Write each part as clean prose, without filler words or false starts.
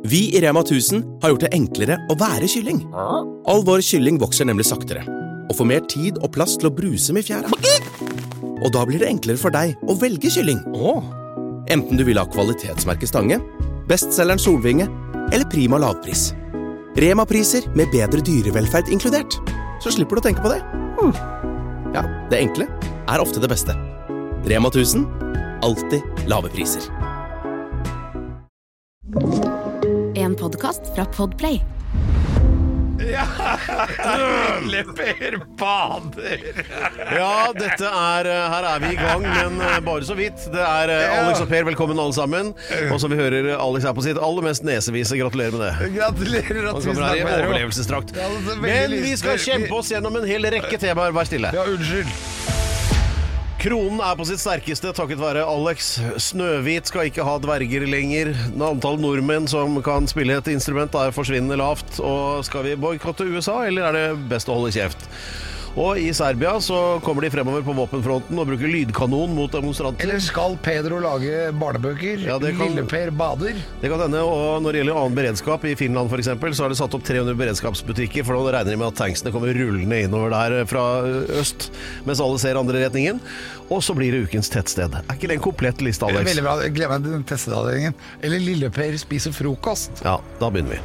Vi i Rema 1000 har gjort det enklere å være kylling. All vår kylling vokser nemlig saktere, og får mer tid og plass til å bruse med fjæra. Og da blir det enklere for deg å velge kylling. Enten du vil ha kvalitetsmerke Stange, bestselgeren Solvinge, eller Prima lavpris. Rema-priser med bedre dyrevelferd inkludert. Så slipper du å tenke på det. Ja, det enkle er ofte det beste. Rema 1000, alltid lave priser. En podcast fra Podplay. Ja, Lilleper bader. Ja, her er vi i gang, men bare så vidt. Det er Alex og Per, velkommen alle sammen. Og som vi hører, Alex er på sitt aller mest nesevise. Gratulerer med det. Gratulerer at vi snakker med dere. Overlevelsesdrakt. Men vi skal kjempe oss gjennom en hel rekke temaer. Vær stille. Ja, unnskyld. Kronen er på sitt sterkeste takket være Alex. Snøhvit skal ikke ha dverger lenger. Antall nordmenn som kan spille et instrument er forsvinnende lavt. Og skal vi boykotte USA, eller er det best å holde kjeft? Og i Serbia så kommer de fremover på våpenfronten og bruker lydkanon mot demonstranter. Eller skal Pedro lage barnebøker? Ja, Lilleper bader? Det kan hende, og når det gjelder annen beredskap i Finland for eksempel, så har det satt opp 300 beredskapsbutikker, for nå regner de med at tanksene kommer rullende innover der fra øst, mens alle ser andre retningen. Og så blir det ukens tettsted. Er ikke det en komplett liste, Alex? Veldig bra, jeg gleder meg til den tettstedavdelingen. Eller Lilleper spiser frokost. Ja, da begynner vi.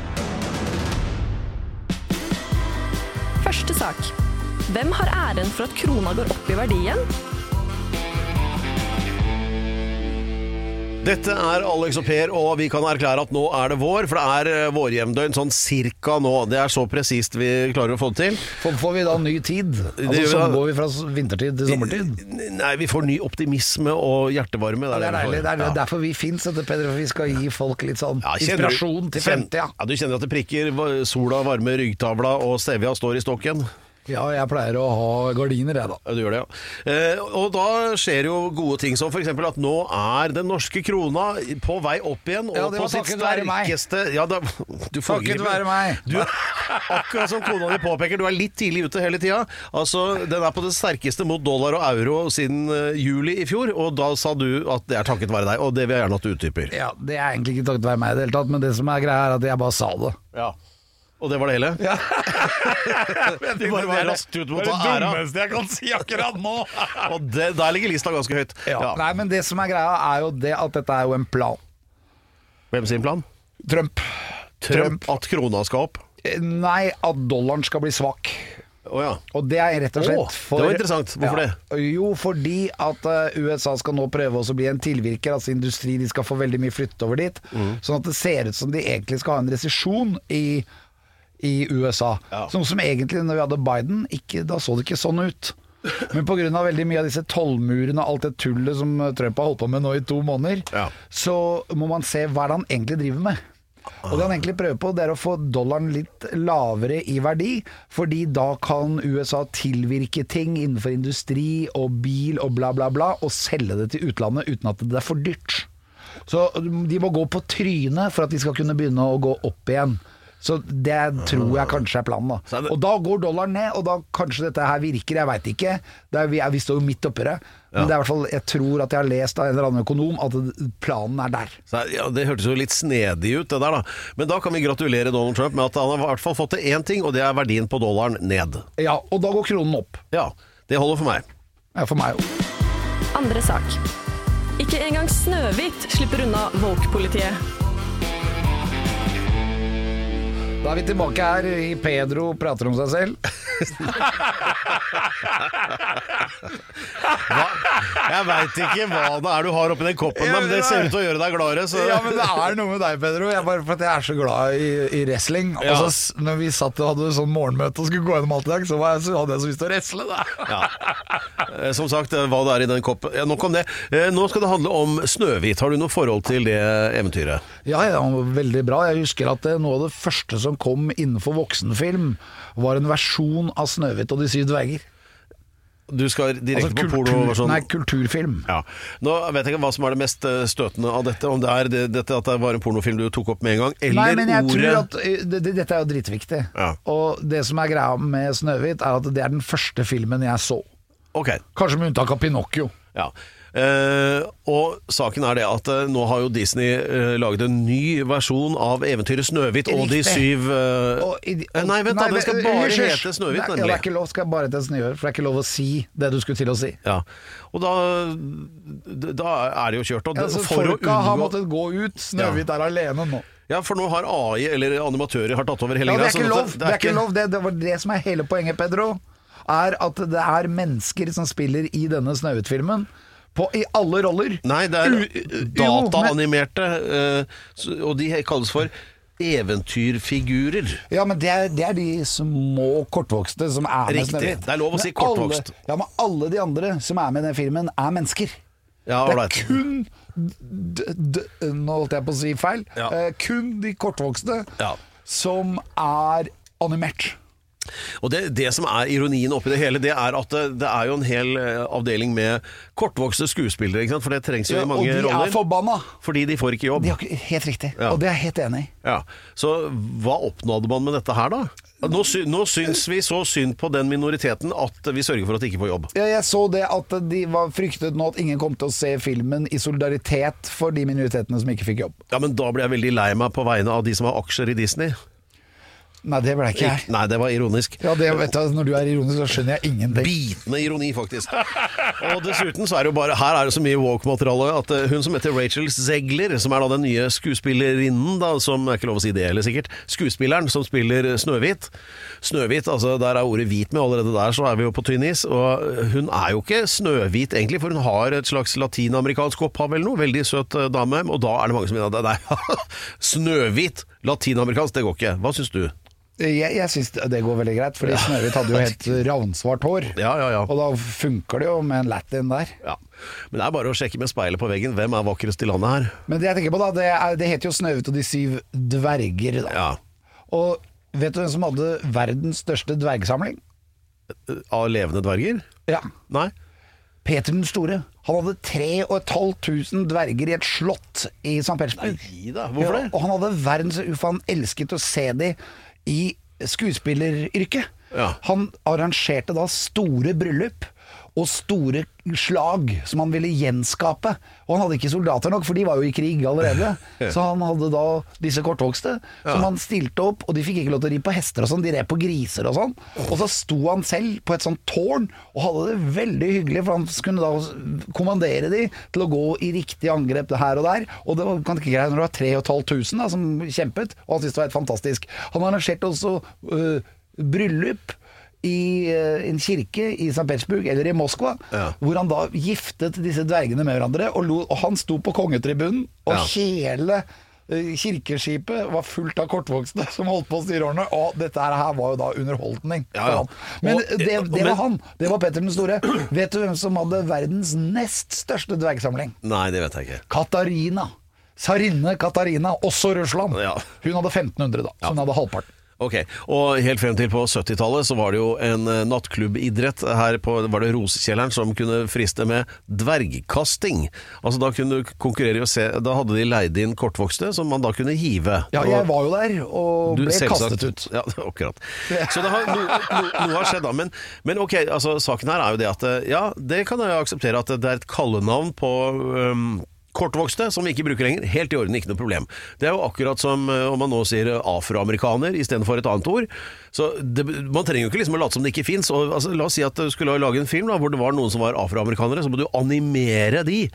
Første sak. Hvem har æren for at krona går opp i verdien? Dette er Alex og Per, og vi kan erklære at nå er det vår, for det er vårjevndøgn sånn cirka nå. Det er så presist vi klarer å få det til. Får vi da ny tid? Altså så går vi fra vintertid til sommertid? Nei, vi får ny optimisme og hjertevarme. Det er deilig, det er derfor vi finnes, Pedro, for vi skal gi folk litt sånn inspirasjon til fremtiden. Ja, du kjenner at det prikker, sola varmer ryggtavla, og stevia står i stokken. Ja, jeg pleier å ha gardiner, jeg da. Ja, du gjør det, ja. Og da skjer jo gode ting, som for eksempel at nå er den norske krona på vei opp igjen, og på sitt sterkeste... Ja, du takket være meg. Du, akkurat som kona di påpeker, du er litt tidlig ute hele tida. Altså, den er på det sterkeste mot dollar og euro siden juli i fjor, og da sa du at det er takket være deg, og det vil jeg gjerne at du utdyper. Ja, det er egentlig ikke takket være meg i det hele tatt, men det som er greia er at jeg bare sa det. Ja. Og det var det hele? Ja. Du bare var raskt ut mot æra. Det er det dummeste jeg kan si akkurat nå. Og der ligger lista ganske høyt. Ja. Nei, men det som er greia er jo det at dette er jo en plan. Hvem sin plan? Trump. At krona skal opp? Nei, at dollaren skal bli svak. Ja. Og det er rett og slett det var interessant. Hvorfor det? Jo, fordi at USA skal nå prøve å bli en tilvirker, altså industri, de skal få veldig mye flyttet over dit. Sånn at det ser ut som de egentlig skal ha en resesjon i USA. Ja. Sånn som egentlig når vi hadde Biden, da så det ikke sånn ut. Men på grunn av veldig mye av disse tollmurene og alt det tullet som Trump har holdt på med nå i 2 måneder, så må man se hva han egentlig driver med. Og det han egentlig prøver på, det er å få dollaren litt lavere i verdi, fordi da kan USA tilvirke ting innenfor industri og bil og bla bla bla, og selge det til utlandet uten at det er for dyrt. Så de må gå på trynet for at de skal kunne begynne å gå opp igjen. Så det tror jeg kanskje er planen da. Og da går dollaren ned, og da kanskje dette her virker, jeg vet ikke. Vi står jo midt oppi det. Men det er i hvert fall, jeg tror at jeg har lest av en eller annen økonom at planen er der. Så, ja, det hørtes jo litt snedig ut det der da. Men da kan vi gratulere Donald Trump med at han har i hvert fall fått til én ting, og det er verdien på dollaren ned. Ja, og da går kronen opp. Ja, det holder for meg. Ja, for meg jo. Andre sak. Ikke engang Snøhvit slipper unna woke-politiet. Da er vi tilbake her i Pedro prater om seg selv. Jeg vet ikke hva det er du har oppi den koppen, men det ser ut til å gjøre deg gladere. Så. Ja, men det er noe med deg, Pedro. Bare for at jeg er så glad i wrestling. Ja. Og så, når vi satt og hadde sånn morgenmøte og skulle gå gjennom alt i dag, så hadde jeg så lyst til å wrestle da. Ja. Som sagt, hva det er i den koppen. Ja, nok om det. Nå skal det handle om Snøhvit. Har du noe forhold til det eventyret? Ja, veldig bra. Jeg husker at noe av det første som kom innenfor voksenfilm var en versjon av Snøhvit og de 7 dverger. Du skal direkte på porno? Nei, kulturfilm. Ja. Nå vet jeg ikke hva som er det mest støtende av dette, om det er dette at det var en pornofilm du tok opp med en gang, eller nei, men jeg ordet... tror at dette er jo dritviktig. Ja. Og det som er greia med Snøhvit er at det er den første filmen jeg så. Okay. Kanskje med unntak av Pinocchio. Ja. Og saken er det at nå har jo Disney laget en ny versjon av eventyret Snøhvit og de 7 Nei, vent da, det skal bare hete Snøhvit, nemlig. Ja, det er ikke lov, skal bare hete Snøhvit, for det er ikke lov å si det du skulle til å si. Ja, og da er det jo kjørt. Og altså, for folka har måttet gå ut, Snøhvit er alene nå. Ja, for nå har AI eller animatører har tatt over hele greia. Ja, det er ikke lov. Det var det som er hele poenget, Pedro. Er at det er mennesker som spiller i denne Snøhvit-filmen i alle roller. Nei, det er dataanimerte, og de kalles for eventyrfigurer. Ja, men det er de små kortvokste som er med Snøhvit. Riktig, det er lov å si kortvokst. Men alle de andre som er med i den filmen er mennesker. Ja, det er kun nå holdt jeg på å si feil. Kun de kortvokste som er animert. Og det som er ironien oppi det hele, det er at det er jo en hel avdeling med kortvokste skuespillere, ikke sant? For det trengs jo i mange roller. Og de er forbanna. Fordi de får ikke jobb. Helt riktig, og det er jeg helt enig i. Ja. Så hva oppnådde man med dette her da? Nå syns vi så synd på den minoriteten at vi sørger for at de ikke får jobb. Ja, jeg så det at de fryktet nå at ingen kom til å se filmen i solidaritet for de minoritetene som ikke fikk jobb. Ja, men da ble jeg veldig lei meg på vegne av de som har aksjer i Disney. Nei, det ble ikke jeg. Nei, det var ironisk. Ja, vet du, når du er ironisk så skjønner jeg ingenting. Bitende ironi, faktisk. Og dessuten så er det jo bare, her er det så mye woke-materiale at hun som heter Rachel Zegler, som er da den nye skuespillerinnen da, som er ikke lov å si det heller sikkert, skuespilleren som spiller Snøhvit. Snøhvit, altså der er ordet hvit med, allerede der så er vi jo på tynn is, og hun er jo ikke Snøhvit egentlig, for hun har et slags latinamerikansk opphav eller noe, veldig søt dame, og da er det mange som mener at nei, Snøhvit, latinamerikansk, det går ikke. Hva synes du? Jeg synes det går veldig greit, fordi Snøhvit hadde jo helt ravnsvart hår. Ja. Og da funker det jo med en latin der. Ja. Men det er bare å sjekke med speilet på veggen. Hvem er vakrest i landet her? Men det jeg tenker på da, det heter jo Snøhvit og de 7 dverger da. Ja. Og vet du hvem som hadde verdens største dvergsamling? Av levende dverger? Ja. Nei. Peter den store. Han hadde 3500 dverger i et slott i St. Petersburg. Nei da, hvorfor det? Og han hadde verdens han elsket å se de i skuespilleryrket. Ja. Han arrangerte da store bryllup og store slag som han ville gjenskape. Og han hadde ikke soldater nok, for de var jo i krig allerede. Så han hadde da disse kortvokste som han stilte opp, og de fikk ikke lov til å ri på hester og sånn, de red på griser og sånn. Og så sto han selv på et sånt tårn og hadde det veldig hyggelig, for han kunne da kommandere de til å gå i riktig angrep her og der. Og det var ikke greit når det var 3500 da, som kjempet, og han syntes det var helt fantastisk. Han arrangerte også bryllup i en kirke i St. Petersburg eller i Moskva, hvor han da giftet disse dvergene med hverandre, og han sto på kongetribunen, og hele kirkeskipet var fullt av kortvokste som holdt på å styre årene, og dette her var jo da underholdning for han. Men det var han, det var Petter den store. Vet du hvem som hadde verdens nest største dvergsamling? Nei, det vet jeg ikke. Katarina. Tsarinne Katarina, også Russland. Hun hadde 1500 da, så hun hadde halvparten. Ok, og helt frem til på 70-tallet så var det jo en nattklubbidrett her på, var det Rosekjelleren, som kunne friste med dvergkasting. Altså da kunne du konkurrere og se, da hadde de leid inn kortvokste som man da kunne hive. Ja, jeg var jo der og ble kastet ut. Ja, akkurat. Så det har, noe har skjedd da, men ok, altså saken her er jo det at, ja, det kan jeg akseptere at det er et kallenavn på kortvokste, som vi ikke bruker lenger, helt i orden, ikke noe problem. Det er jo akkurat som om man nå sier afroamerikaner i stedet for et annet ord. Så man trenger jo ikke liksom å late som det ikke finnes. Og, altså, la oss si at du skulle lage en film da, hvor det var noen som var afroamerikanere, så må du animere de.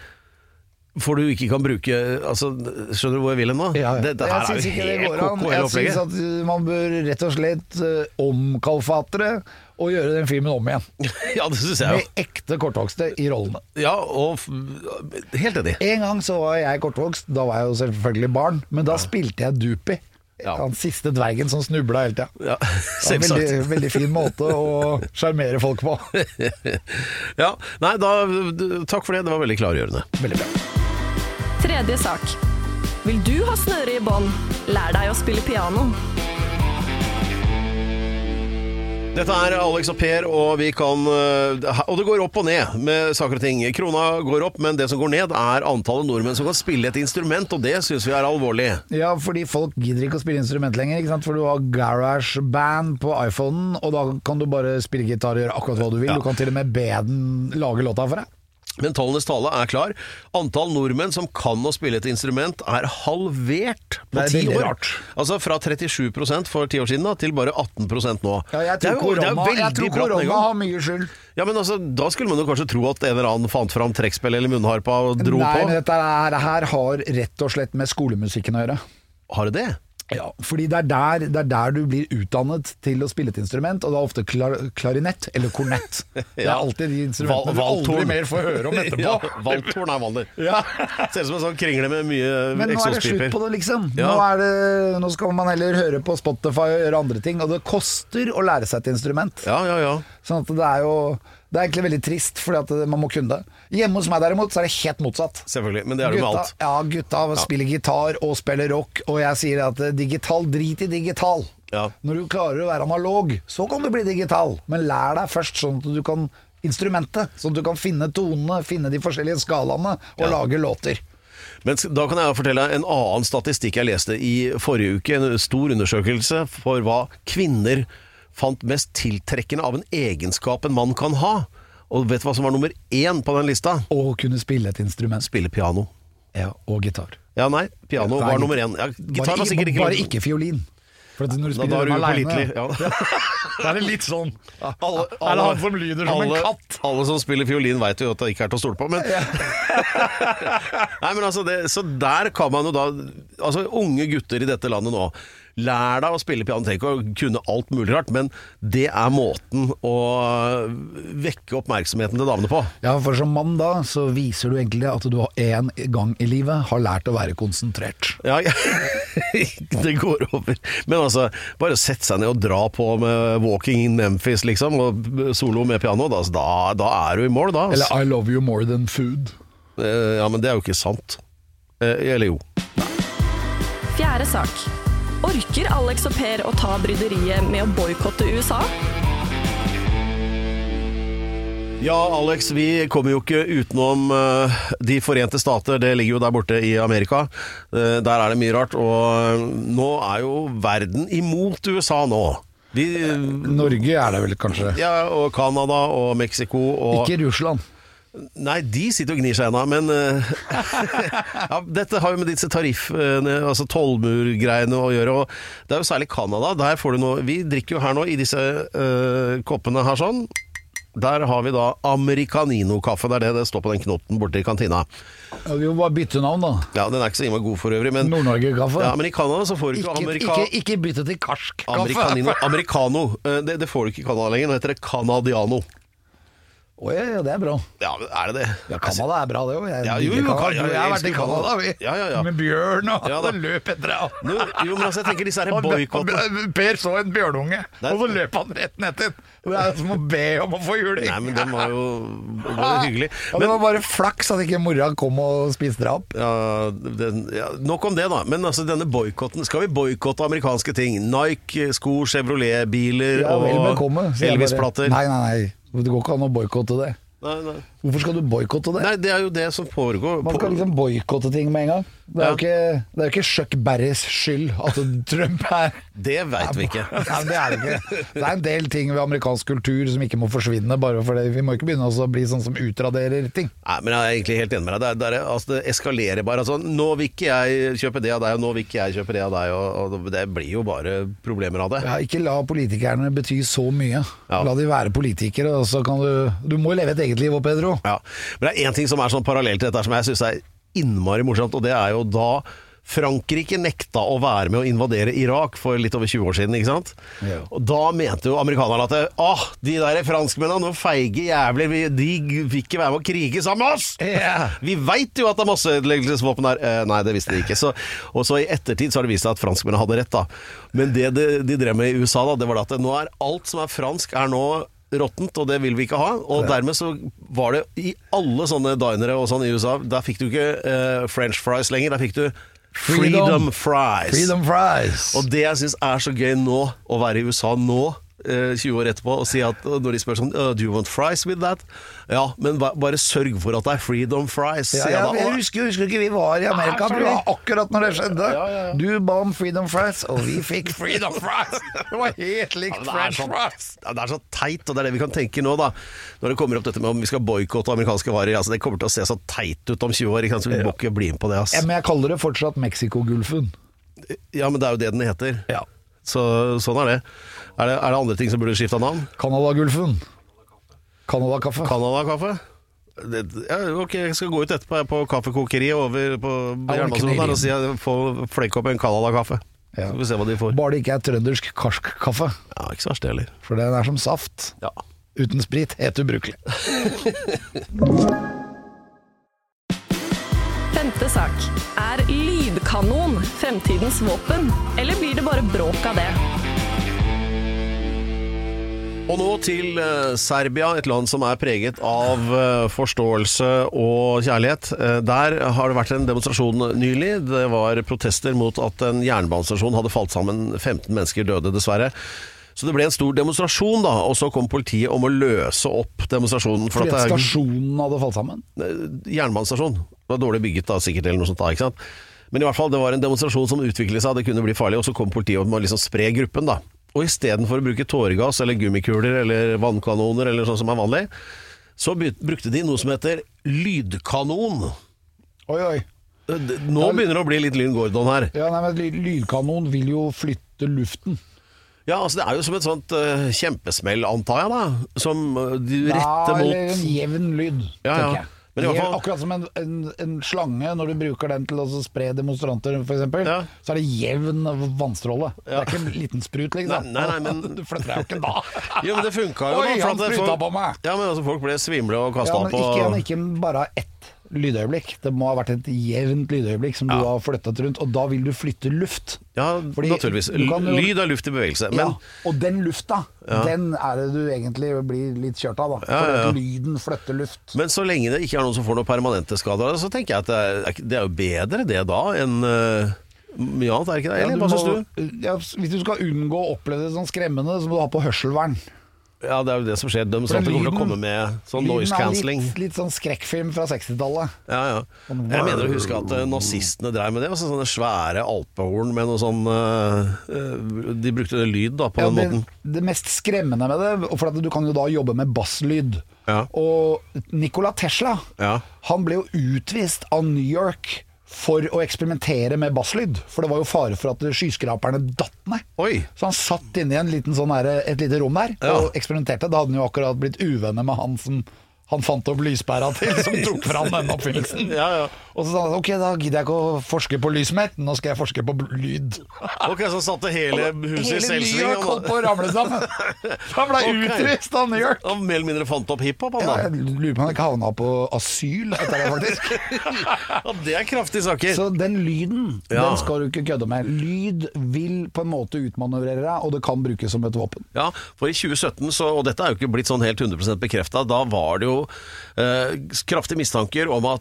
For du ikke kan bruke, altså, skjønner du hvor jeg vil hen nå? Ja, det her er jo helt koko hele opplegget. Jeg synes at man bør rett og slett omkalfatre og gjøre den filmen om igjen. Ja, det synes jeg jo. Med ekte kortvokste i rollene. Ja, og helt enig. En gang så var jeg kortvokst, da var jeg jo selvfølgelig barn, men da spilte jeg Dupi. Den siste dvergen som snubla hele tiden. Ja, veldig, veldig fin måte å skjermere folk på. Ja, nei, takk for det, det var veldig klargjørende. Veldig bra. Tredje sak. Vil du ha snøre i bånd? Lær deg å spille piano. Dette er Alex og Per, og vi kan, og det går opp og ned med saker og ting. Krona går opp, men det som går ned er antallet nordmenn som kan spille et instrument, og det synes vi er alvorlig. Ja, fordi folk gidder ikke å spille instrument lenger, ikke sant? For du har GarageBand på iPhonen, og da kan du bare spille gitar og gjøre akkurat hva du vil. Du kan til og med be den lage låta for deg. Men tallenes tale klar. Antall nordmenn som kan å spille et instrument halvert på 10 år. Rart. Altså fra 37% for 10 år siden da, til bare 18% nå. Ja, jeg tror korona har mye skyld. Ja, men altså, da skulle man jo kanskje tro at en eller annen fant fram trekkspill eller munnharpa og dro på. Nei, men dette her har rett og slett med skolemusikken å gjøre. Har det det? Ja, fordi det er der du blir utdannet til å spille et instrument, og det er ofte klarinett eller kornett. Det er alltid de instrumentene du aldri mer får høre om etterpå. Ja, valthorn vanlig. Ja. Ser ut som en sånn kringle med mye eksospiper. Men nå det slutt på det, liksom. Ja. Nå skal man heller høre på Spotify og gjøre andre ting, og det koster å lære seg et instrument. Ja. Sånn at det er egentlig veldig trist, fordi at man må kunne det. Hjemme hos meg derimot, så det helt motsatt. Selvfølgelig, men det det med alt. Ja, gutta spiller gitar og spiller rock, og jeg sier at drit i digital. Ja. Når du klarer å være analog, så kan du bli digital. Men lær deg først sånn at du kan instrumentet, sånn at du kan finne tonene, finne de forskjellige skalaene, og lage låter. Men da kan jeg fortelle en annen statistikk jeg leste i forrige uke, en stor undersøkelse for hva kvinner fant mest tiltrekkende av en egenskap en mann kan ha. Og vet du hva som var nummer 1 på den lista? Å kunne spille et instrument. Spille piano. Ja, og gitar. Ja, nei, piano var nummer 1. Ja, gitar var sikkert ikke. Bare ikke fiolin. For at når du spiller dem alene, da det litt sånn. Eller han som lyder som en katt. Alle som spiller fiolin vet jo at det ikke til å stole på, men nei, men altså så der kan man jo da, altså unge gutter i dette landet nå, lær deg å spille piano, tenk å kunne alt mulig rart, men det måten å vekke oppmerksomheten til damene på. Ja, for som mann da, så viser du egentlig at du en gang i livet har lært å være konsentrert. Ja, det går over. Men altså, bare sette seg ned og dra på med Walking in Memphis, liksom, og solo med piano, da du i mål, da. Altså. Eller I love you more than food. Ja, men det jo ikke sant. Eller jo. Fjerde sak. Orker Alex og Per å ta bryderiet med å boykotte USA? Ja, Alex, vi kommer jo ikke utenom de forente stater, det ligger jo der borte i Amerika. Der det mye rart, og nå jo verden imot USA nå. Norge det vel kanskje? Ja, og Canada og Mexico. Og ikke Russland. Nei, de sitter og gnir seg ennå, men ja, dette har jo med disse tariffene, altså tollmurgreiene å gjøre, og det jo særlig Canada. Der får du noe, vi drikker jo her nå i disse koppene her sånn. Der har vi da Americanino-kaffe, det det står på den knotten borte i kantina. Ja, vi må bare bytte navn da. Ja, den ikke så innmari god for øvrig, men Nord-Norge-kaffe. Ja, men i Canada så får du ikke ikke bytte til karsk-kaffe. Americano, det får du ikke i Canada lenger, nå heter det Canadiano. Ja, det bra. Ja, det det? Ja, Canada bra det jo. Jeg har vært i Canada med bjørn og det løp etter deg. Jo, men altså, jeg tenker disse boykottene. Per så en bjørnunge, og så løp han rett etter. Det som å be om å få juling. Nei, men den var jo hyggelig. Men det var bare flaks at ikke mora kom og spiste deg opp. Ja, nok om det da. Men altså, denne boykotten, skal vi boykotte amerikanske ting? Nike, sko, Chevrolet, biler og Elvis-plater? Nei. Det går ikke an å boykotte det. Nei. Hvorfor skal du boykotte det? Nei, det jo det som foregår. Man skal liksom boykotte ting med en gang. Det jo ikke Chuck Berrys skyld at Trump Det vet vi ikke. Nei, det det ikke. Det en del ting ved amerikansk kultur som ikke må forsvinne, bare for det. Vi må ikke begynne å bli sånn som utraderer ting. Nei, men jeg egentlig helt enig med deg. Det eskalerer bare. Altså, nå vil ikke jeg kjøpe det av deg, og nå vil ikke jeg kjøpe det av deg, og det blir jo bare problemer av det. Ja, ikke la politikerne bety så mye. Ja. La de være politikere, og så kan du må leve et eget liv, Pedro. Ja, men det en ting som sånn parallelt til dette som jeg synes innmari morsomt, og det jo da Frankrike nekta å være med å invadere Irak for litt over 20 år siden, ikke sant? Ja. Og da mente jo amerikanerne at de der franskmennene, noen feige jævler, de vil ikke være med å krige sammen med oss! Yeah. Vi vet jo at det masseødeleggelsesvåpen der. Nei, det visste de ikke. Og så i ettertid så har det vist seg at franskmennene hadde rett da. Men det de drev med i USA da, det var at nå alt som fransk nå råttent, og det vil vi ikke ha, og dermed så var det i alle sånne dinere og sånn i USA, der fikk du ikke French fries lenger, der fikk du Freedom fries. Freedom fries. Og det jeg synes så gøy nå, å være i USA nå, 20 år etterpå og si at når de spør sånn, do you want fries with that? Ja, men bare sørg for at det er freedom fries. Jeg husker ikke vi var i Amerika, for det var akkurat når det skjedde. Du ba om freedom fries, og vi fikk freedom fries. Det var helt likt french fries. Det er så teit, og det er det vi kan tenke nå da. Når det kommer opp dette med om vi skal boykotte amerikanske varer, altså det kommer til å se så teit ut om 20 år, så vi må ikke bli med på det. Ja, men jeg kaller det fortsatt Mexiko-gulfen. Ja, men det er jo det den heter. Ja. Så sånn er det. Er det andre ting som burde skifte navn? Canada-gulfen. Canada-kaffe. Canada-kaffe? Ja, ok, jeg skal gå ut etterpå på kaffekokeriet over på Jernbanesonen her og si at få flekke opp en Canada-kaffe. Så skal vi se hva de får. Bare det ikke er trøndersk karsk-kaffe. Ja, ikke så verst det heller. For den er som saft. Ja. Uten sprit, helt ubrukelig. Femte sak. Er lydkanon fremtidens våpen, eller blir det bare bråk av det? Og nå til Serbia, et land som er preget av forståelse og kjærlighet. Der har det vært en demonstrasjon nylig. Det var protester mot at en jernbanestasjon hadde falt sammen. 15 mennesker døde dessverre. Så det ble en stor demonstrasjon da, og så kom politiet om å løse opp demonstrasjonen. Fordi at stasjonen hadde falt sammen? Jernbanestasjon. Det var dårlig bygget da, sikkert, eller noe sånt da, ikke sant? Men i hvert fall, det var en demonstrasjon som utviklet seg, det kunne bli farlig, og så kom politiet om å liksom spre gruppen da. Og i stedet for å bruke tåregass eller gummikuler eller vannkanoner eller sånn som er vanlig, så brukte de noe som heter lydkanon. Oi, oi. Nå begynner det å bli litt Lyn Gordon her. Ja, nei, men lydkanon vil jo flytte luften. Ja, altså det er jo som et sånt kjempesmell, antar jeg da, som de retter mot... Ja, eller en jevn lyd, tenker jeg. Men i hvert fall... Akkurat som en slange, når du bruker den til å spre demonstranter, for eksempel, så er det jevn vannstråle. Det er ikke en liten sprut, liksom. Nei, men... Du flytter deg jo ikke da. Jo, men det funket jo. Oi, han spruta på meg! Ja, men altså, folk ble svimle og kastet på... Ja, men ikke bare ett lydøyeblikk. Det må ha vært et jevnt lydøyeblikk som du har flyttet rundt, og da vil du flytte luft. Ja, naturligvis. Lyd er luft i bevegelse. Men... Ja, og den lufta, den er det du egentlig blir litt kjørt av da. For at lyden flytter luft. Men så lenge det ikke er noen som får noen permanente skader, så tenker jeg at det er jo bedre det da enn mye annet, er det ikke det? Eller hva synes du? Ja, hvis du skal unngå å oppleve det sånn skremmende, så må du ha på hørselvern. Ja, det er jo det som skjer. Demonstranter kommer til å komme med sånn noise cancelling. Lyden er litt sånn skrekkfilm fra 60-tallet. Ja. Jeg mener å huske at nazistene drev med det. Altså sånne svære alpehorn med noe sånn de brukte lyd da på den måten. Det mest skremmende med det, for at du kan jo da jobbe med basslyd. Og Nikola Tesla, han ble jo utvist av New York for å eksperimentere med basslyd, for det var jo fare for at skyskraperne datt ned. Oi. Så han satt inne i en liten sånn her, et lite rom der og eksperimenterte. Da hadde han jo akkurat blitt uvenner med han som han fant opp lyspæra til, som tok fram denne oppfinnelsen. Og så sa han, ok, da gidder jeg ikke å forske på lys mer, nå skal jeg forske på lyd. Ok, så satte hele huset i selvsving. Hele New York holdt på å ramle sammen. Han ble utvist av New York. Han mer eller mindre fant opp hiphop, han da. Ja, jeg lurer på om han ikke havna på asyl etter det, faktisk. Ja, det er kraftige saker. Så den lyden, den skal du ikke kødde med. Lyd vil på en måte utmanøvrere deg, og det kan brukes som et våpen. Ja, for i 2017, og dette er jo ikke blitt sånn helt 100% bekreftet, da var det jo kraftige mistanker om at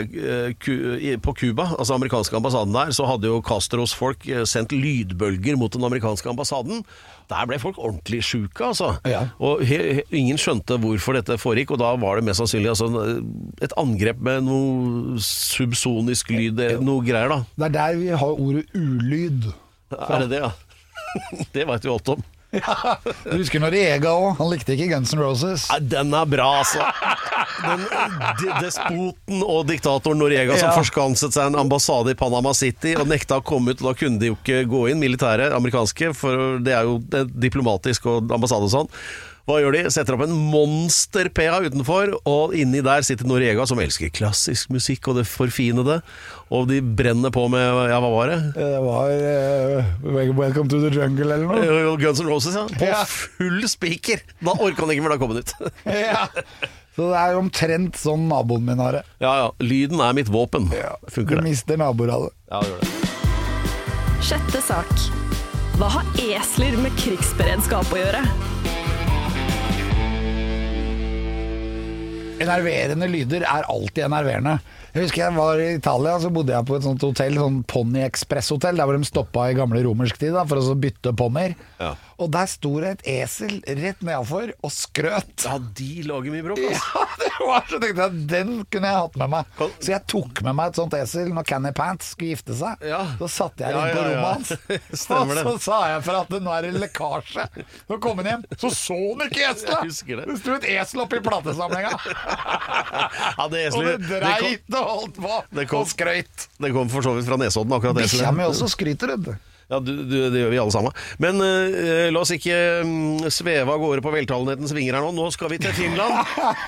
på Cuba, altså amerikanske ambassaden der, så hadde jo Castros folk sendt lydbølger mot den amerikanske ambassaden. Der ble folk ordentlig syke, altså. Og ingen skjønte hvorfor dette foregikk, og da var det mest sannsynlig et angrep med noe subsonisk lyd, noe greier da. Det er der vi har ordet ulyd. Er det det, ja? Det vet vi alt om. Ja, du husker Noriega også. Han likte ikke Guns N' Roses. Nei, den er bra, altså. Den despoten og diktatoren Noriega som forskanset seg en ambassade i Panama City og nekta å komme ut, og da kunne de jo ikke gå inn, militære, amerikanske, for det er jo diplomatisk og ambassade og sånn. Hva gjør de? Setter opp en monster-PA utenfor, og inni der sitter Noriega som elsker klassisk musikk og det forfinede, og de brenner på med, hva var det? Det var Welcome to the Jungle eller noe. Guns N' Roses, på full speaker. Da orker han ikke mer, da kommer han ut. Så det er omtrent sånn naboen min har det. Ja, lyden er mitt våpen. Funker det? Du mister naboer av det. Ja, det gjør det. Sjette sak. Hva har esler med krigsberedskap å gjøre? enerverende lyder alltid enerverende. Jeg husker jeg var i Italia, så bodde jeg på et sånt hotell, sånn Pony Express hotell, der hvor de stoppet i gamle romersk tid da, for å bytte ponyer. Ja. Og der stod et esel rett nedenfor og skrøt. Ja, de lager mye bråk, altså. Ja, det var så tenkte jeg, den kunne jeg hatt med meg. Så jeg tok med meg et sånt esel når Canny Pants skulle gifte seg. Ja. Så satt jeg inn på rommet hans. Og så sa jeg for at nå det lekkasje. Så kom han hjem, så han ikke eselet. Det stod et esel oppi platesamlinga. Ja, det eselet, og det dreit og holdt på og skrøyt. Det kom for så vidt fra Nesodden, akkurat eselet. Det kommer også skryter, Ja, det gjør vi alle sammen. Men la oss ikke sveve av gårde på veltalenhetens vinger her nå. Nå skal vi til Finland.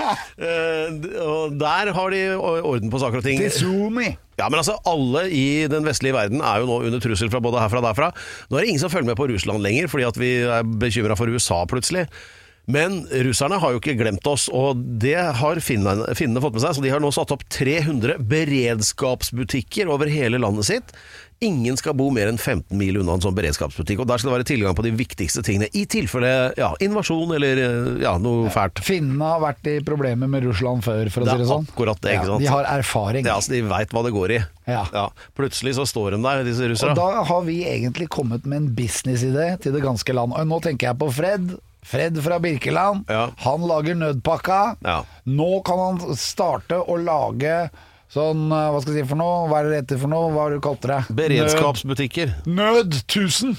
Og der har de orden på saker og ting. Til Zoomi. Ja, men altså, alle i den vestlige verden jo nå under trussel fra både herfra og derfra. Nå det ingen som følger med på Russland lenger, fordi at vi bekymret for USA plutselig. Men russerne har jo ikke glemt oss, og det har finnene fått med seg, så de har nå satt opp 300 beredskapsbutikker over hele landet sitt. Ingen skal bo mer enn 15 mil unna en sånn beredskapsbutikk, og der skal det være tilgang på de viktigste tingene, i tilfelle invasjon eller noe fælt. Finnene har vært i problemer med Russland før, for å si det sånn. Akkurat det, ikke sant? De har erfaring. Ja, så de vet hva det går i. Ja. Plutselig så står de der, disse russere. Og da har vi egentlig kommet med en businessidé til det ganske land. Og nå tenker jeg på Fred fra Birkeland. Han lager nødpakka. Nå kan han starte å lage sånn, hva skal jeg si for noe? Hva det etter for noe? Hva har du kalt det? Beredskapsbutikker. Nød 1000.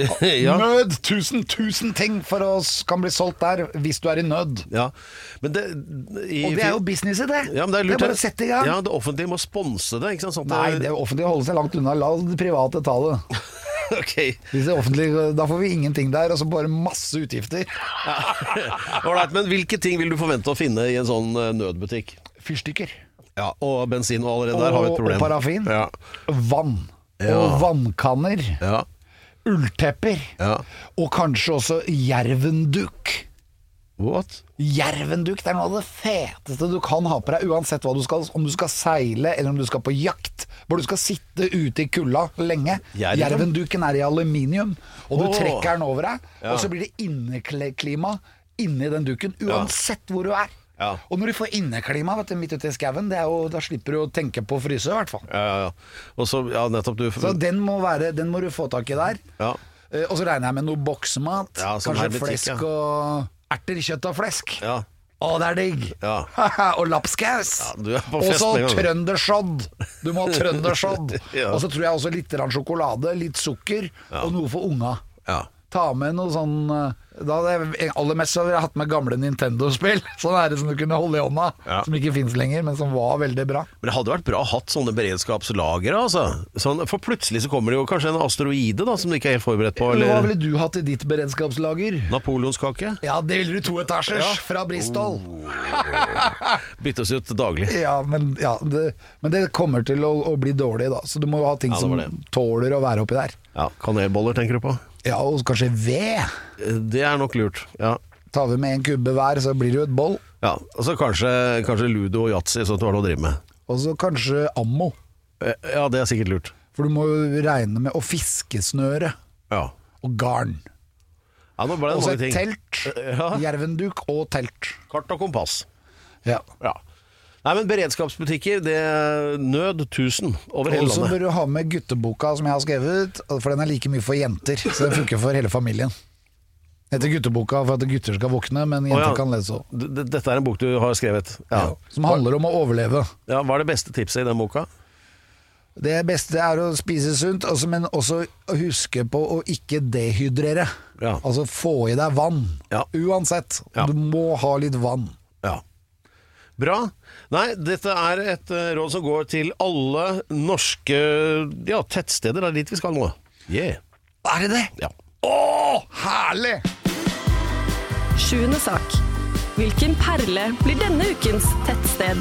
Nød 1000 ting for oss kan bli solgt der hvis du i nød. Ja. Men og det jo business i det. Ja, men det lurt. Det bare å sette i gang. Ja, det offentlige må sponse det, ikke sant? Sånn Nei, det offentlige holder seg langt unna. La det private ta det. Okay. Hvis det offentlige, da får vi ingenting der, og så bare masse utgifter. Alright, men hvilke ting vil du forvente å finne i en sånn nødbutikk? Fyrstikker. Ja, og bensin, og allerede der har vi et problem. Og parafin. Vann. Og vannkanner. Ulltepper. Og kanskje også jervenduk. What? Jervenduk, det noe av det feteste du kan ha på deg, uansett hva du skal, om du skal seile eller om du skal på jakt, hvor du skal sitte ute i kulda lenge. Jervenduken i aluminium, og du trekker den over deg, og så blir det inneklima inni den duken, uansett hvor du Og når du får inneklima midt ute i skauen, da slipper du å tenke på å fryse i hvert fall. Og så, nettopp Så den må du få tak i der. Og så regner jeg med noe boksmat, kanskje flesk og erter, kjøtt og flesk. Å, det digg. Og lapskaus. Og så trøndersodd. Du må ha trøndersodd. Og så tror jeg også litt sjokolade, litt sukker, og noe for unga. Ta med noe sånn da aller mest så hadde jeg hatt med gamle Nintendo-spill. Sånn det som du kunne holde i hånda, som ikke finnes lenger, men som var veldig bra. Men det hadde vært bra å ha hatt sånne beredskapslager, altså. For plutselig så kommer det jo kanskje en asteroide da, som du ikke helt forberedt på. Eller? Hva ville du hatt i ditt beredskapslager? Napoleonskake? Ja, det ville du 2 etasjers fra Bristol. Byttes ut daglig. Ja, men det kommer til å bli dårlig da, så du må jo ha ting som tåler å være oppi der. Ja, kanelboller tenker du på? Ja, og kanskje ved. Det nok lurt, Tar vi med en kubbe hver, så blir det jo et boll. Ja, og så kanskje ludo og yatzy, sånn at du har noe å drive med. Og så kanskje ammo. Ja, det sikkert lurt. For du må jo regne med å fiskesnøre. Og garn. Ja, nå ble det mange ting. Telt, jervenduk og telt. Kart og kompass. Ja. Nei, men beredskapsbutikker, det nød 1000 over hele landet. Og så bør du ha med gutteboka som jeg har skrevet, for den like mye for jenter, så den funker for hele familien. Det heter gutteboka for at gutter skal våkne, men jenter kan lese også. Dette en bok du har skrevet? Som handler om å overleve. Ja, hva det beste tipset i den boka? Det beste å spise sunt, men også huske på å ikke dehydrere. Altså få i deg vann, uansett. Du må ha litt vann. Bra. Nei, dette et råd som går til alle norske tettsteder. Det dit vi skal nå. Er det det? Ja. Åh, herlig! 7. sak. Hvilken perle blir denne ukens tettsted?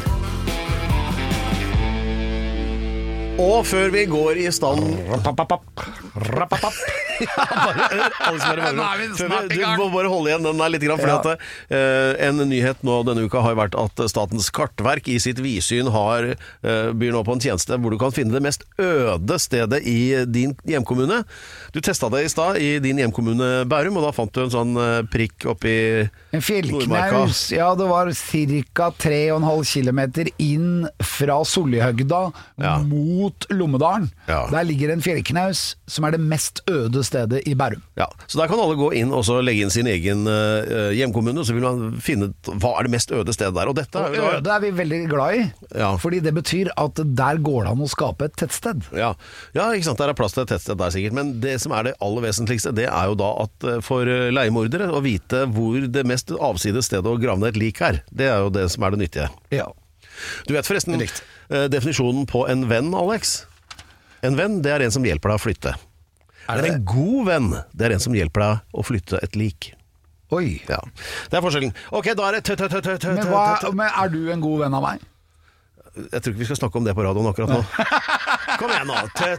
Og før vi går i stand Nå er vi snart i gang. Du må bare holde igjen den der litt, fordi at en nyhet nå denne uka har vært at Statens kartverk i sitt vidsyn byr nå på en tjeneste hvor du kan finne det mest øde stedet i din hjemkommune. Du testet det i stad i din hjemkommune Bærum, og da fant du en sånn prikk oppi en fjellknaus. Ja, det var ca. 3,5 kilometer inn fra Sollihøgda mot Lommedalen. Ja. Der ligger en fjellknaus som er det mest øde stedet i Bærum. Ja, så der kan alle gå inn og så legge inn sin egen hjemkommune, så vil man finne hva er det mest øde stedet der. Og dette øde er vi veldig glad i, fordi det betyr at der går det an å skape et tettsted. Ja, ikke sant, der er plass til et tettsted der sikkert, men det som er det aller vesentligste, det er jo da at for leiemordere å vite hvor det mest avsides stedet å grave ned et lik er. Det er jo det som er det nyttige. Ja. Du vet forresten definisjonen på en venn, Alex? En venn, det er en som hjelper deg å flytte. Men en god venn, det er en som hjelper deg å flytte et lik. Oi. Ja, det er forskjellen. Ok, da er det Men er du en god venn av meg? Jeg tror ikke vi skal snakke om det på radioen akkurat nå. Kom igjen nå.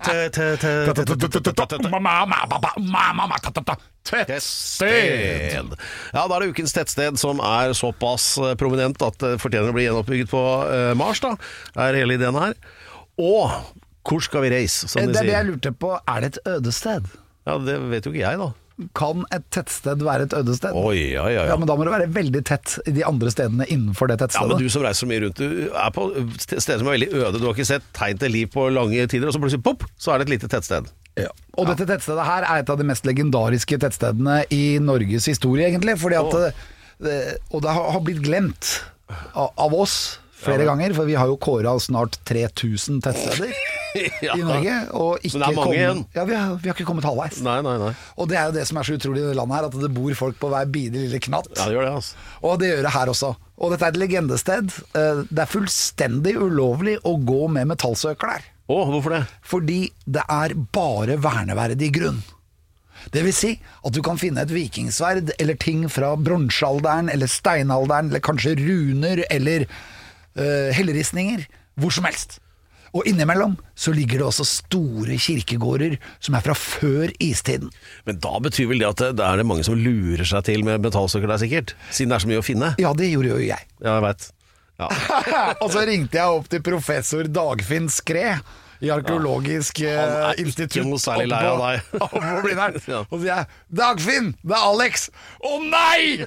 Tettsted. Ja, da er det ukens tettsted som er såpass prominent at det fortjener å bli gjenoppbygget på Mars da. Er hele ideen her. Og hvor skal vi reise, som de sier? Det er det jeg lurte på, er det et ødested? Ja, det vet jo ikke jeg da. Kan et tettsted være et ødested? Oi. Ja, men da må det være veldig tett i de andre stedene innenfor det tettstedet. Ja, men du som reiser så mye rundt, du er på steder som er veldig øde. Du har ikke sett tegn til liv på lange tider, og så plutselig pop, så er det et lite tettsted. Ja. Og dette tettstedet her er et av de mest legendariske tettstedene i Norges historie, egentlig. Fordi at, og det har blitt glemt av oss flere ganger, for vi har jo kåret snart 3000 tettsteder i Norge, og ikke men det er mange igjen. Ja, vi har ikke kommet halvveis. Nei. Og det er jo det som er så utrolig i det landet her, at det bor folk på hver bidige lille knatt. Ja, det gjør det, altså. Og det gjør det her også. Og dette er et legendested. Det er fullstendig ulovlig å gå med metallsøkler. Hvorfor det? Fordi det er bare verneverdig grunn. Det vil si at du kan finne et vikingsverd, eller ting fra bronsealderen, eller steinalderen, eller kanskje runer, eller helleristninger, hvor som helst. Og innimellom så ligger det også store kirkegårder som er fra før istiden. Men da betyr vel det at det er det mange som lurer seg til med metallsøker der sikkert, siden det er så mye å finne? Ja, det gjorde jo jeg. Ja, jeg vet. Ja. Og så ringte jeg opp til professor Dagfinn Skræ i arkeologisk institutt. Han er ikke noe særlig lei av deg. Og så sier jeg, Dagfinn, det er Alex. Å nei!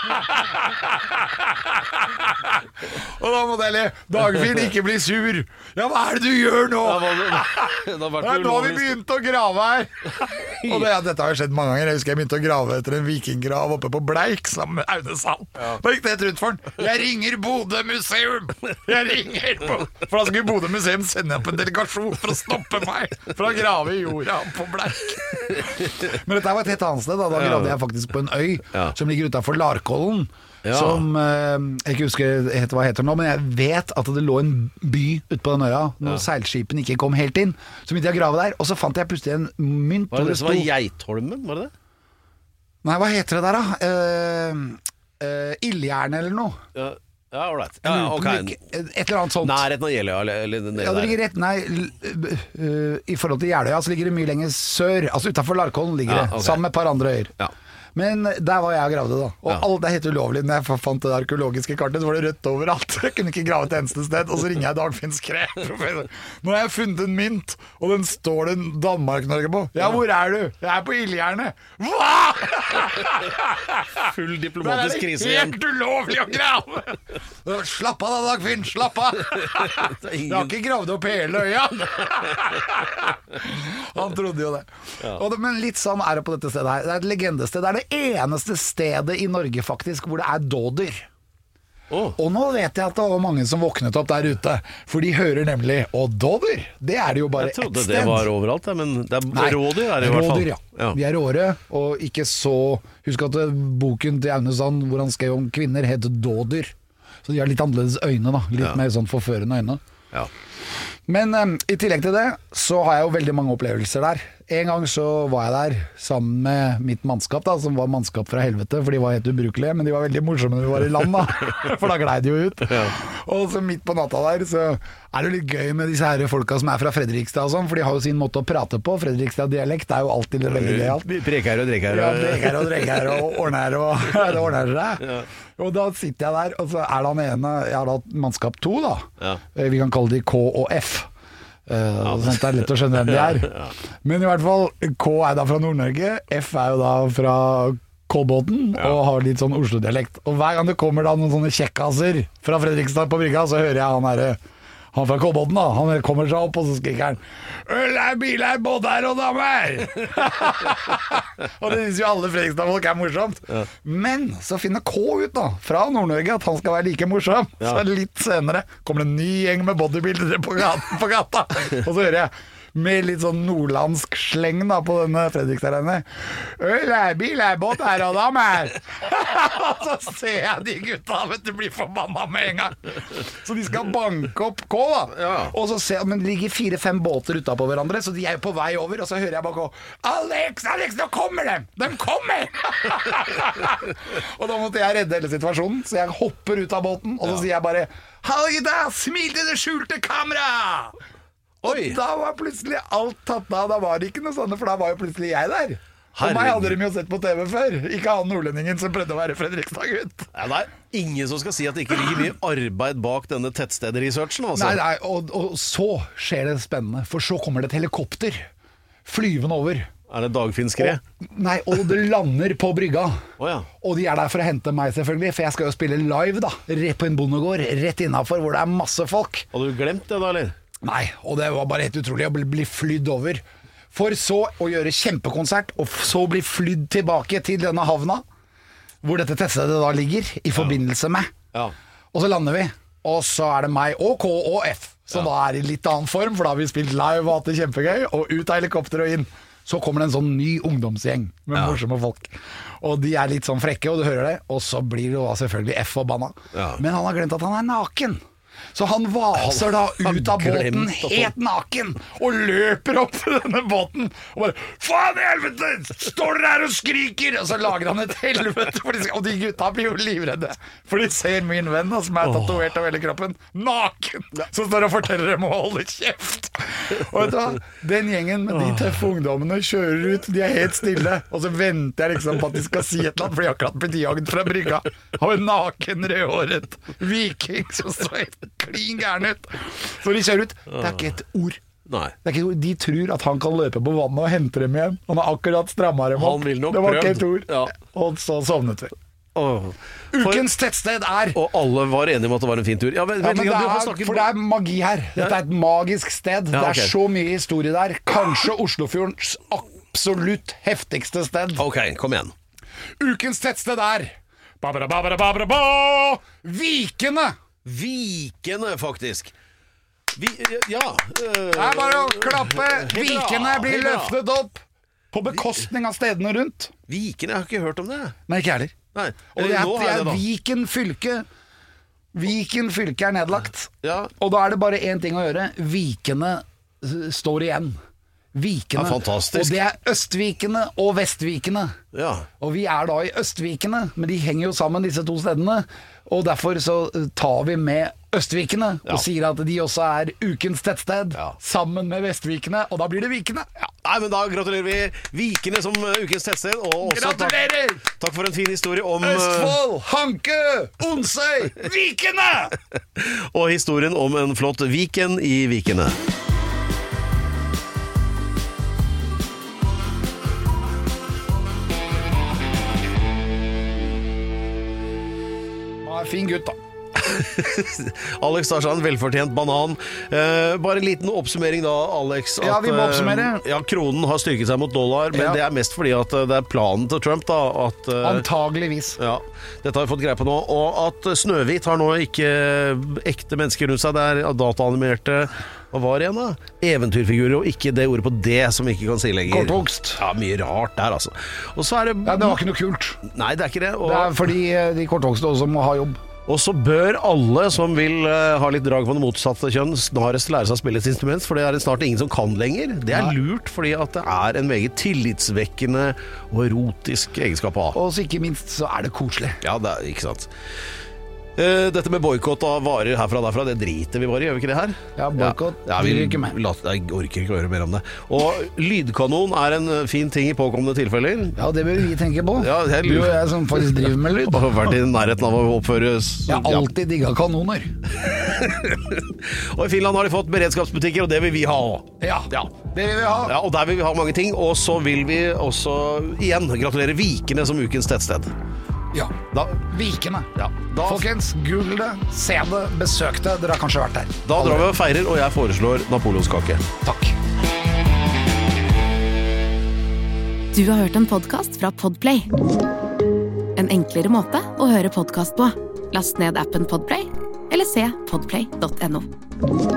Og da måtte jeg le. Dagfinn, ikke bli sur. Ja, hva er det du gjør nå? Nå har vi begynt å grave her. Og dette har jo skjedd mange ganger. Jeg husker jeg begynte å grave etter en vikinggrav oppe på Bleik sammen med Aune Sand. Da gikk det rundt for den. Jeg ringer Bodø museum. For da skulle Bodø museum sende opp en delegasjon for å stoppe meg fra å grave i jorda på Bleik. Men dette var et helt annet sted. Da gravde jeg faktisk på en øy som ligger utenfor Larkollen. Som jeg ikke husker hva heter nå, men jeg vet at det lå en by ute på den øya når seilskipen ikke kom helt inn. Så begynte jeg å grave der, og så fant jeg plutselig en mynt. Var det det som var Geitholmen, var det det? Nei, hva heter det der da? Ildjern eller noe. Ja, alright. Okay. Et eller annet sånt. Nærheten av Jeløya ja, det ligger rett, i forhold til Jeløya så ligger det mye lenger sør. Altså utenfor Larkollen ligger det, sammen med et par andre øyer. Men der var jeg og gravde da. Og alt det er helt ulovlig. Når jeg fant det arkeologiske kartet, så var det rødt overalt. Jeg kunne ikke grave et eneste sted. Og så ringer jeg Dagfinn Skræ, professor. Nå har jeg funnet en mynt, og den står det Danmark-Norge på. Ja, hvor er du? Jeg er på Ildjernet. Hva?! Full diplomatisk krise igjen. Det er helt ulovlig å grave! Slapp av da, Dagfinn, slapp av! Jeg har ikke gravd opp hele øya. Han trodde jo det. Men litt sånn er det på dette stedet her. Det er et legendested. Det er det eneste stedet i Norge faktisk hvor det er dådyr. Og nå vet jeg at det var mange som våknet opp der ute, for de hører nemlig dådyr, det er det jo bare ett sted. Jeg trodde det var overalt, men rådyr er det i hvert fall. Rådyr, ja. Vi er råre, og ikke så. Husk at boken til Aune Sand hvor han skrev om kvinner het dådyr. Så de har litt annerledes øyne da, litt mer sånn forførende øyne. Men i tillegg til det så har jeg jo veldig mange opplevelser der. En gang så var jeg der sammen med mitt mannskap da, som var mannskap fra helvete, for de var helt ubrukelige, men de var veldig morsomme når vi var i land da, for da glei de jo ut. Og så midt på natta der så er det litt gøy med disse her folka som er fra Fredrikstad og sånn, for de har jo sin måte å prate på. Fredrikstad-dialekt er jo alltid veldig gøyalt. Preker og dreker. Ja, preker og dreker og ordner og det ordner seg. Ja. Og da sitter jeg der, og så er det han ene, jeg har da mannskap 2 da. Ja. Vi kan kalle de K og F. Sånn at det er lett å skjønne hvem de er. Men i hvert fall, K er da fra Nord-Norge, F er jo da fra Kolbotn og har litt sånn Oslo-dialekt. Og hver gang det kommer da noen sånne kjekkaser fra Fredrikstad på brygga, så hører jeg han fra Kolbotn da, han kommer seg opp og så skriker han «Øl er, bil er, båter og damer!» Og det synes jo alle Fredrikstad-folk er morsomt. Men så finner K ut da, fra Nord-Norge, at han skal være like morsom. Så litt senere kommer det en ny gjeng med bodybuildere på gata. Og så hører jeg med litt sånn nordlandsk sleng da på denne Fredrikstad-rennet. «Øl er, bil er, båter og damer!» Og så ser jeg de gutta, vet du, blir forbanna med en gang. Så de skal banke opp K da. Og så ser jeg, men det ligger 4-5 båter utenpå hverandre, så de er jo på vei over, og så hører jeg bare K. Alex, nå kommer de! De kommer! Og da måtte jeg redde hele situasjonen, så jeg hopper ut av båten, og så sier jeg bare «Hallo gutta, smil til det skjulte kamera!» Og da var plutselig alt tatt av. Da var det ikke noe sånn, for da var jo plutselig jeg der. Og meg hadde de jo sett på TV før. Ikke han nordlendingen som prøvde å være Fredrikstad-gutt. Ja, det er ingen som skal si at det ikke ligger mye arbeid bak denne tettstedet-researchen altså. Nei, og så skjer det spennende. For så kommer det et helikopter flyvende over. Er det Dagfinnskre? Nei, og det lander på brygga. Og de er der for å hente meg selvfølgelig, for jeg skal jo spille live da, rett på en bondegård, rett innenfor hvor det er masse folk. Hadde du glemt det da, eller? Nei, og det var bare helt utrolig å bli flydd over. For så å gjøre kjempekonsert, og så bli flydd tilbake til denne havna, hvor dette tettstedet da ligger, i forbindelse med. Og så lander vi, og så er det meg og K og F, som da er i litt annen form, for da har vi spilt live og hatt det kjempegøy, og ut av helikopter og inn. Så kommer det en sånn ny ungdomsgjeng med morsomme folk. Og de er litt sånn frekke, og du hører det, og så blir det jo selvfølgelig F forbanna. Men han har glemt at han er naken. Så han vaser da ut av båten helt naken og løper opp til denne båten og bare «Faen i helvete! Står dere her og skriker!» Og så lager han et helvete, og de gutta blir jo livredde. For de ser min venn da, som er tatovert av hele kroppen, naken, som står og forteller dem å holde kjeft. Og vet du hva? Den gjengen med de tøffe ungdommene kjører ut, de er helt stille, og så venter jeg liksom på at de skal si et eller annet, for de har akkurat blitt jaget fra brygga av en naken rødhåret viking som står helt klin gærne ut. Så de kjører ut. Det er ikke et ord. Nei. Det er ikke et ord. De tror at han kan løpe på vannet og hente dem igjen. Han har akkurat strammet dem opp. Det var ikke et ord. Og så sovnet vi. Ukens tettsted er... Og alle var enige om at det var en fin tur. Men det er magi her. Dette er et magisk sted. Det er så mye historie der. Kanskje Oslofjordens absolutt heftigste sted. Ok, kom igjen. Ukens tettsted er Vikene! Vikene, faktisk. Det er bare å klappe. Vikene blir løftet opp på bekostning av stedene rundt. Vikene, jeg har ikke hørt om det. Nei, ikke heller. Og det er Viken fylke. Viken fylke er nedlagt. Og da er det bare en ting å gjøre. Vikene står igjen. Vikene, fantastisk. Og det er Østvikene og Vestvikene. Og vi er da i Østvikene, men de henger jo sammen disse to stedene. Og derfor så tar vi med Østvikene og sier at de også er ukens tettsted sammen med Vestvikene, og da blir det Vikene. Nei, men da gratulerer vi Vikene som ukens tettsted. Og også gratulerer! Takk for en fin historie om Østfold, Hanke, Onsøy, Vikene! Og historien om en flott Viken i Vikene. Fin gutt da. Alex tar seg en velfortjent banan. Bare en liten oppsummering da, Alex. At, vi må oppsummere. Kronen har styrket seg mot dollar, men det er mest fordi at det er planen til Trump da, at, antageligvis. Dette har vi fått greie på nå. Og at Snøhvit har nå ikke ekte mennesker rundt seg. Det er dataanimerte. Hva var det igjen da? Eventyrfigurer, og ikke det ordet på det som vi ikke kan si lenger. Kortvokst. Ja, mye rart der altså. Og så er det... det var ikke noe kult. Nei, det er ikke det. Det er fordi de kortvokste også må ha jobb. Og så bør alle som vil ha litt drag på det motsatte kjønn snarest lære seg å spille et instrument, for det er snart ingen som kan lenger. Det er lurt, fordi at det er en meget tillitsvekkende og erotisk egenskap å ha. Og så ikke minst så er det koselig. Ja, det er ikke sant. Dette med boykott av varer herfra og derfra, det driter vi bare i, gjør vi ikke det her? Ja, boykott bryr ikke meg. Jeg orker ikke å høre mer om det. Og lydkanon er en fin ting i påkommende tilfeller. Ja, det bør vi tenke på. Ja, du og jeg som faktisk driver med lyd. Og har vært i nærheten av å oppføres. Jeg har alltid digget kanoner. Og i Finland har de fått beredskapsbutikker, og det vil vi ha også. Ja, det vil vi ha. Ja, og der vil vi ha mange ting, og så vil vi også igjen gratulere Vikene som ukens tettsted. Ja, Vikene. Ja, folkens, google det, se det, besøk det. Dere har kanskje vært der. Da drar vi og feirer, og jeg foreslår napoleonskake. Takk. Du har hørt en podcast fra Podplay. En enklere måte å høre podcast på. Last ned appen Podplay, eller se podplay.no.